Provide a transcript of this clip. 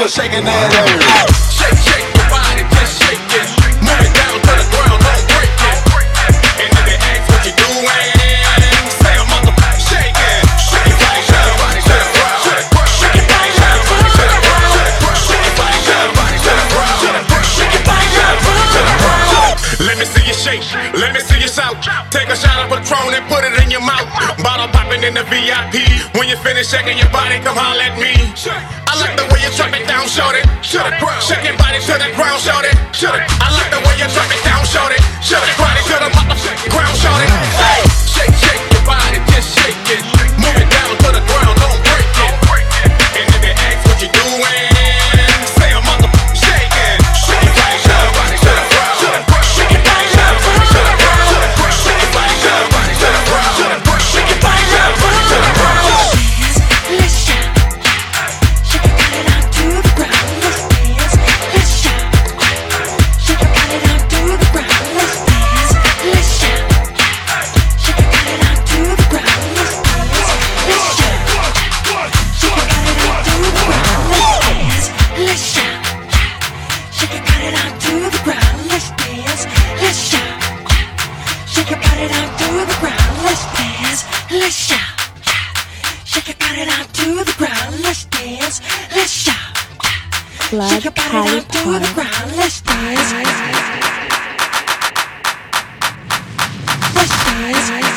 for shaking that ass. Shake, shake your body, just shake it. Move it down to the ground, don't break it. And if they ask what you doing, say a motherfucker shaking. Shake your body, shake your body to the ground. Shake your body, shake your body to the ground. Shake your body, shake your body to the ground. Shake your body, shake your body to the ground. Let me see you shake, let me see you shout. Take a shot of Patron and put it in your mouth. Bottle popping in the VIP. When you finish shaking your body, come holler at me. I like the way you drop it down, shorty. Shake your body to the ground, shorty. I like the way you drop it down, shorty. Shake your body to the motherfucking ground, shorty. Hey, shake, shake your body, just shake it. Move it down to the ground, don't break it. And if they ask what you doing, say a motherfucker shaking. Shake your body, shake your body to the ground. Shake your body, shake your body to the ground. Shake your body, shake your body to the ground. Shake your body, shake your body to the ground. Let's shout. Shake your body down to the ground. Let's dance. Let's shout. Shake your body down to the ground. Let's dance. Let's shout. Shake your body down to the ground. Let's dance. Let's shout. Shake your body down to the ground. Let's dance. Let's shout. Shake your body down to the ground. Let's dance. Let's shout. Shake your body down to the ground. Let's dance. Let's shout. Shake your body down to the ground. Let's dance. Let's shout. Shake your body down to the ground. Let's dance. Let's dance.